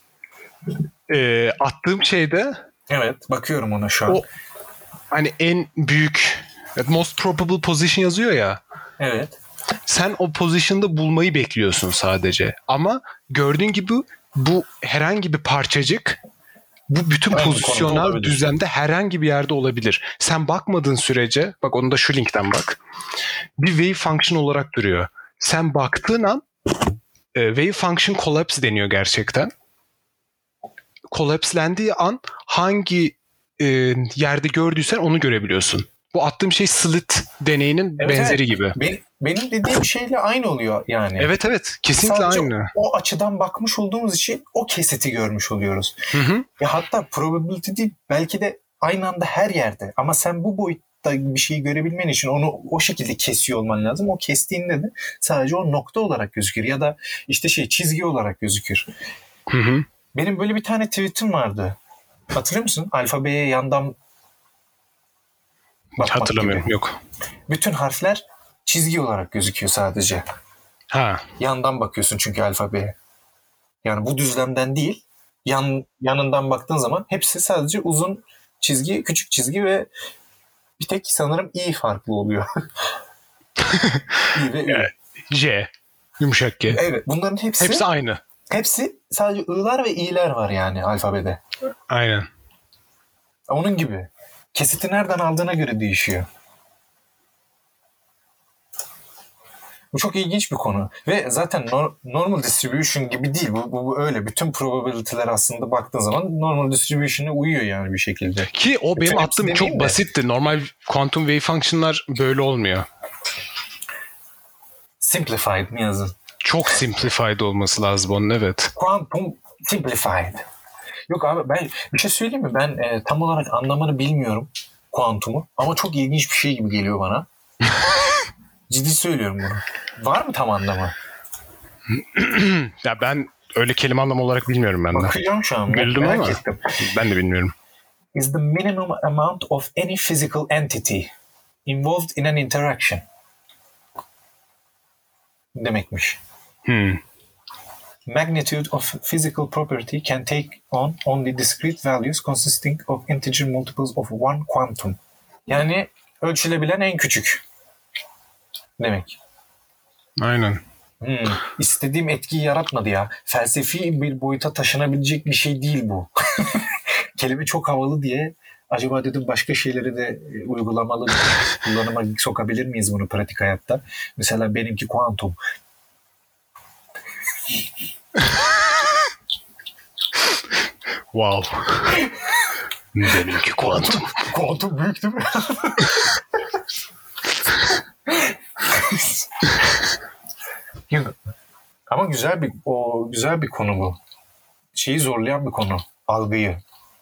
Attığım şeyde evet, bakıyorum ona şu an. O hani en büyük most probable position yazıyor ya. Evet. Sen o pozisyonda bulmayı bekliyorsun sadece. Ama gördüğün gibi bu herhangi bir parçacık bu bütün Aynı pozisyonel konuda olabilir. düzlemde herhangi bir yerde olabilir. Sen bakmadığın sürece, bak onu da şu linkten bak. Bir wave function olarak duruyor. Sen baktığın an wave function collapse deniyor gerçekten. Collapselendiği an hangi yerde gördüysen onu görebiliyorsun. Bu attığım şey slit deneyinin Evet, benzeri evet. gibi. Benim dediğim şeyle aynı oluyor yani. Evet kesinlikle Sadece aynı. o açıdan bakmış olduğumuz için o kesiti görmüş oluyoruz. Hı. Ya hatta probability değil, belki de aynı anda her yerde. Ama sen bu boyutta bir şeyi görebilmen için onu o şekilde kesiyor olman lazım. O kestiğinde de sadece o nokta olarak gözükür ya da işte çizgi olarak gözükür. Hı. Benim böyle bir tane tweetim vardı. Hatırlıyor musun? Alfabeye yandan bakmak Hatırlamıyorum. gibi. Yok. Bütün harfler çizgi olarak gözüküyor sadece. Ha. Yandan bakıyorsun çünkü alfabeye. Yani bu düzlemden değil. Yanından baktığın zaman hepsi sadece uzun çizgi, küçük çizgi ve bir tek sanırım i farklı oluyor. i ve ü. Evet. J. Yumuşak G. Evet, bunların Hepsi aynı. hepsi sadece i'ler ve i'ler var yani alfabede. Aynen. Onun gibi. Kesiti nereden aldığına göre değişiyor. Bu çok ilginç bir konu. Ve zaten normal distribution gibi değil. Bu öyle. Bütün probability'ler aslında baktığın zaman normal distribution'a uyuyor yani bir şekilde. Ki o benim hepsi attığım çok demeyeyim de. basitti. Normal quantum wave function'lar böyle olmuyor. Simplified mi yazın? Çok simplified olması lazım onun, evet. Quantum simplified. Yok abi, ben bir şey söyleyeyim mi? Ben tam olarak anlamını bilmiyorum kuantumu. Ama çok ilginç bir şey gibi geliyor bana. Ciddi söylüyorum bunu. Var mı tam anlamı? Ya ben öyle kelime anlamı olarak bilmiyorum ben de. Bakacağım şu an. Bildim Merak ama ettim. ben de bilmiyorum. Is the minimum amount of any physical entity involved in an interaction. Demekmiş. Magnitude of physical property can take on only discrete values consisting of integer multiples of one quantum. Yani ölçülebilen en küçük demek. Aynen. İstediğim etkiyi yaratmadı ya. Felsefi bir boyuta taşınabilecek bir şey değil bu. Kelime çok havalı diye acaba dedim başka şeyleri de uygulamalı kullanıma sokabilir miyiz bunu pratik hayatta? Mesela benimki kuantum. Wow. Benimki kuantum. Kuantum büyük değil mi? Ama güzel bir konu bu. Şeyi zorlayan bir konu. Algıyı.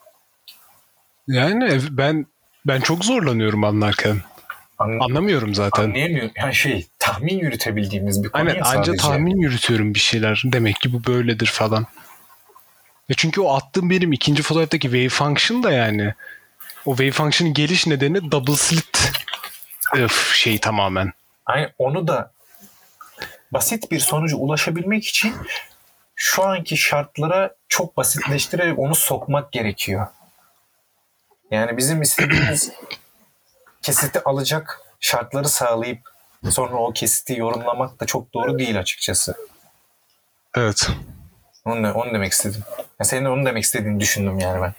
Yani ben çok zorlanıyorum anlarken. Anlamıyorum zaten. Anlayamıyorum. Yani tahmin yürütebildiğimiz bir konu Aynen, ya anca sadece. tahmin yürütüyorum bir şeyler. Demek ki bu böyledir falan. Çünkü o attığım benim ikinci fotoğraftaki wave function da yani. O wave function'ın geliş nedeni double slit tamamen. Aynen, onu da basit bir sonuca ulaşabilmek için şu anki şartlara çok basitleştirerek onu sokmak gerekiyor. Yani bizim istediğimiz kesiti alacak şartları sağlayıp sonra o kesiti yorumlamak da çok doğru değil açıkçası. Evet. Onu demek istedim. Yani senin de onu demek istediğini düşündüm yani ben.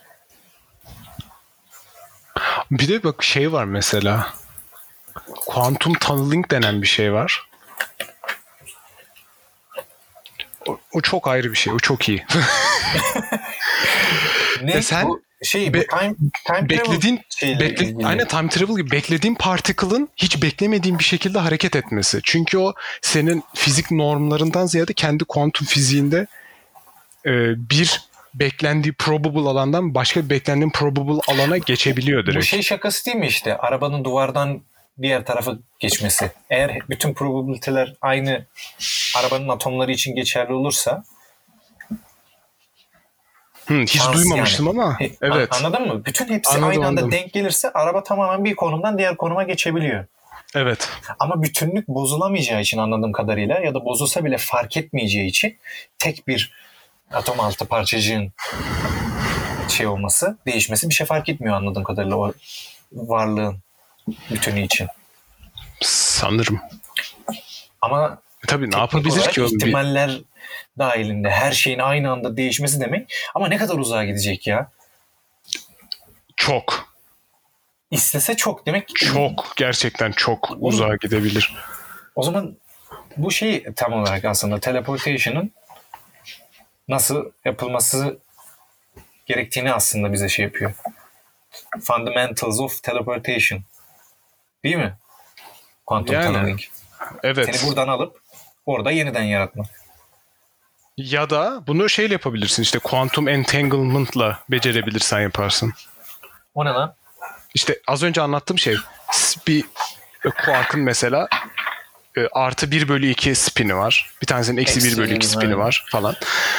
Bir de bak var mesela. Quantum tunneling denen bir şey var. O çok ayrı bir şey. O çok iyi. Ne? Sen bu time beklediğin travel aynen time travel gibi beklediğin particle'ın hiç beklemediğin bir şekilde hareket etmesi. Çünkü o senin fizik normlarından ziyade kendi kuantum fiziğinde bir beklendiği probable alandan başka bir beklendiğin probable alana geçebiliyor direkt. Bu şakası değil mi işte? Arabanın duvardan diğer tarafa geçmesi. Eğer bütün probabiliteler aynı arabanın atomları için geçerli olursa hiç duymamıştım yani. Ama evet. Anladın mı? Bütün hepsi Anladım, aynı anda anladım. denk gelirse araba tamamen bir konumdan diğer konuma geçebiliyor. Evet. Ama bütünlük bozulamayacağı için anladığım kadarıyla ya da bozulsa bile fark etmeyeceği için tek bir atom altı parçacığın olması, değişmesi bir şey fark etmiyor anladığım kadarıyla o varlığın bütünü için. Sanırım. Ama Tabii ne teknik yapabilir olarak ki oğlum? ihtimaller dahilinde her şeyin aynı anda değişmesi demek. Ama ne kadar uzağa gidecek ya? Çok. İstese çok demek. Çok. Gerçekten çok uzağa gidebilir. O zaman bu şey tam olarak aslında teleportation'ın nasıl yapılması gerektiğini aslında bize şey yapıyor. Fundamentals of teleportation. Değil mi? Quantum Yani, tunneling. Evet. Seni buradan alıp orada yeniden yaratmak. Ya da bunu şeyle yapabilirsin. İşte quantum entanglement'la becerebilirsen yaparsın. O ne lan? İşte az önce anlattığım şey. Bir quark'ın mesela artı 1 bölü 2 spini var. Bir tanesinin eksi 1 bölü 2 spini var falan.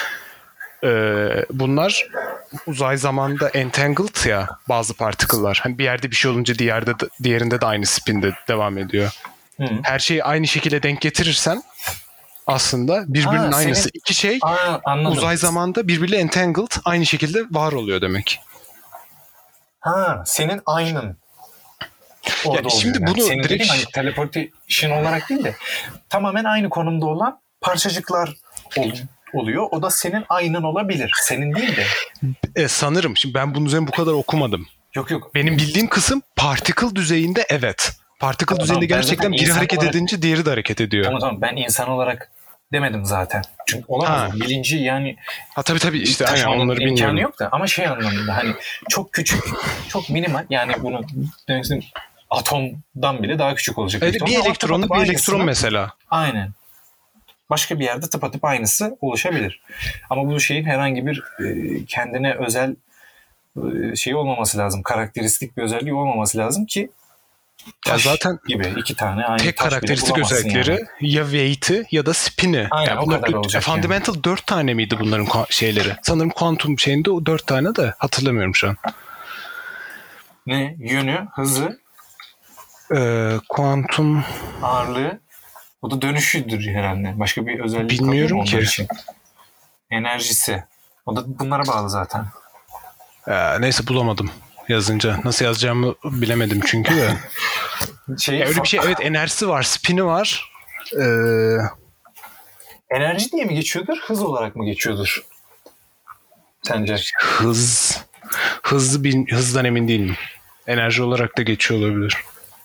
Bunlar uzay zamanda entangled ya bazı particle'lar. Hani bir yerde bir şey olunca diğerinde de aynı spinde devam ediyor. Her şeyi aynı şekilde denk getirirsen aslında birbirinin aynısı. İki şey uzay zamanda birbiriyle entangled aynı şekilde var oluyor demek. Senin aynın. Orada şimdi yani. bunu Senin direkt dediğin hani teleportation olarak değil de tamamen aynı konumda olan parçacıklar oluyor. O da senin aynın olabilir. Senin değil de. Sanırım. Şimdi ben bunun üzerine bu kadar okumadım. Yok. Benim bildiğim kısım particle düzeyinde evet. Particle düzeyinde gerçekten biri hareket edince diğeri de hareket ediyor. Tamam. Ben insan olarak demedim zaten. Çünkü olamaz. Bilinci yani. Tabii işte aynen onları bilmiyorum. Yok da ama şey anlamında hani çok küçük, çok minimal yani bunu atomdan bile daha küçük olacak. Evet, bir elektron mesela. Aynen. Başka bir yerde tıpatıp aynısı oluşabilir. Ama bu şeyin herhangi bir kendine özel şey olmaması lazım. Karakteristik bir özelliği olmaması lazım ki taş zaten gibi iki tane aynı tek taş karakteristik özellikleri yani. Ya weight'i ya da spin'i. Aynen yani o kadar olacak. Fundamental 4 tane miydi bunların şeyleri? Sanırım kuantum şeyinde o 4 tane de hatırlamıyorum şu an. Ne? Yönü, hızı, kuantum ağırlığı. O da dönüşüdür herhalde. Başka bir özellik bilmiyorum ki. Için. Enerjisi. O da bunlara bağlı zaten. Neyse bulamadım yazınca. Nasıl yazacağımı bilemedim çünkü de. Öyle bir şey evet enerjisi var, spini var. Enerji diye mi geçiyordur, hız olarak mı geçiyordur? Sence? Hızdan emin değilim. Enerji olarak da geçiyor olabilir.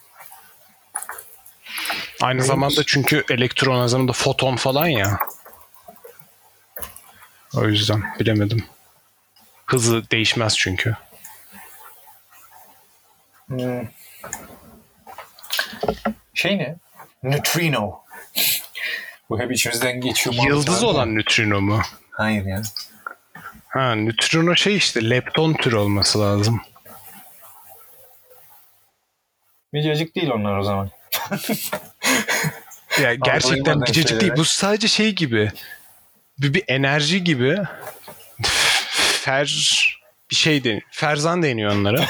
Aynı zamanda çünkü elektron aynı zamanda foton falan ya. O yüzden bilemedim. Hızı değişmez çünkü. Şey ne? Neutrino. Bu hep içimizden geçiyor. Yıldız olan nötrino mu? Hayır ya. Nötrino şey işte lepton türü olması lazım. Micacık değil onlar o zaman. Ya gerçekten micacık değil. Bu sadece şey gibi. Bir enerji gibi. Bir şey deniyor. Ferzan deniyor onlara.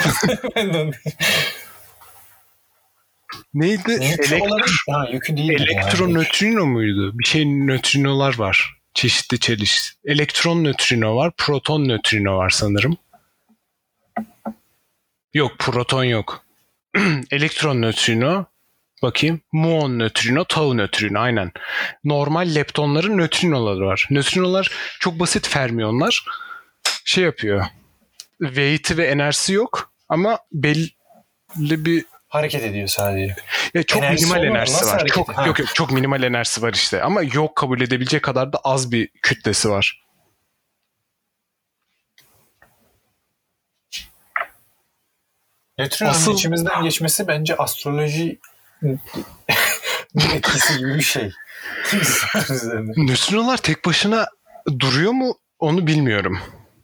Neydi? Yükü değil. Elektronötrino muydu? Bir şey nötrinolar var. Çeşitli. Elektron nötrino var. Proton nötrino var sanırım. Yok proton yok. Elektron nötrino. Bakayım. Muon nötrino, tau nötrino aynen. Normal leptonların nötrinoları var. Nötrinolar çok basit fermiyonlar. Şey yapıyor. Weight'i ve enerjisi yok ama belli bir hareket ediyor sadece. Ya çok minimal enerjisi var. Çok minimal enerjisi var işte ama yok kabul edebilecek kadar da az bir kütlesi var. Nötrinonun içimizden geçmesi bence astroloji etkisi gibi bir şey. Nötrinolar tek başına duruyor mu onu bilmiyorum.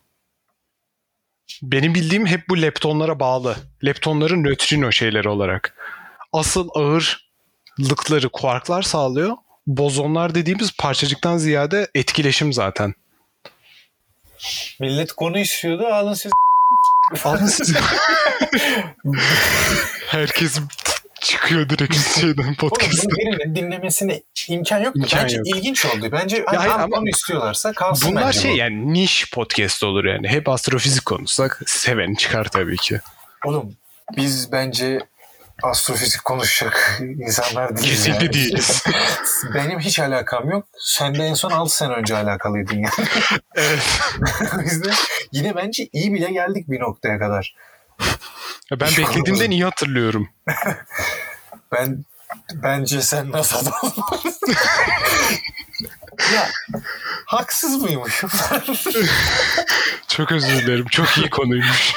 Benim bildiğim hep bu leptonlara bağlı. Leptonların nötrino şeyleri olarak. Asıl ağırlıkları kuarklar sağlıyor. Bozonlar dediğimiz parçacıktan ziyade etkileşim zaten. Millet konu istiyordu. Alın siz. Herkes çıkıyor direkt şeyden podcast'ta. Birinin dinlemesine imkan yok. Bence ilginç oldu. Bence konu istiyorlarsa kalsın. Bunlar yani niş podcast olur yani. Hep astrofizik konuşsak seveni çıkar tabii ki. Oğlum biz bence astrofizik konuşacak insanlar değiliz. Kesinlikle yani. değiliz. Benim hiç alakam yok. Sen de en son 6 sene önce alakalıydın yani. Evet. O yüzden yine bence iyi bile geldik bir noktaya kadar. Ben beklediğimden iyi hatırlıyorum. Bence sen NASA'da olmalısın. Ya haksız mıymışım? Çok özür dilerim. Çok iyi konuymuş.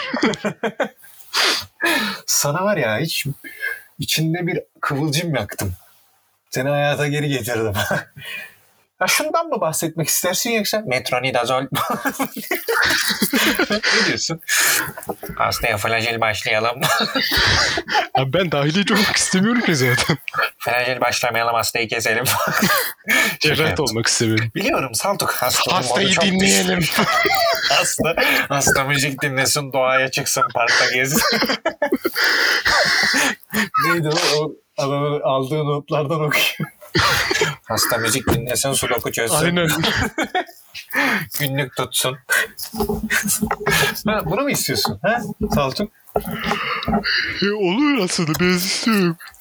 Sana var ya hiç içinde bir kıvılcım yaktım. Seni hayata geri getirdim. Ya şundan mı bahsetmek istersin yoksa metronidazol ne diyorsun? Hastaya flagel başlayalım. Abi ben dahiliyeci olmak istemiyorum ki zaten. Flagel başlamayalım, hastayı keselim. Cerrah olmak istemiyorum. Biliyorum Saltuk. Hastayı dinleyelim. Hasta müzik dinlesin, doğaya çıksın, parkta gezsin. Neydi o adamın aldığı notlardan okuyor. Hasta müzik dinlesin, sudoku çözsün. Aynen. Günlük tutsun. Ha, bunu mu istiyorsun? Ha? Saltuk. Olur aslında, ben istiyorum.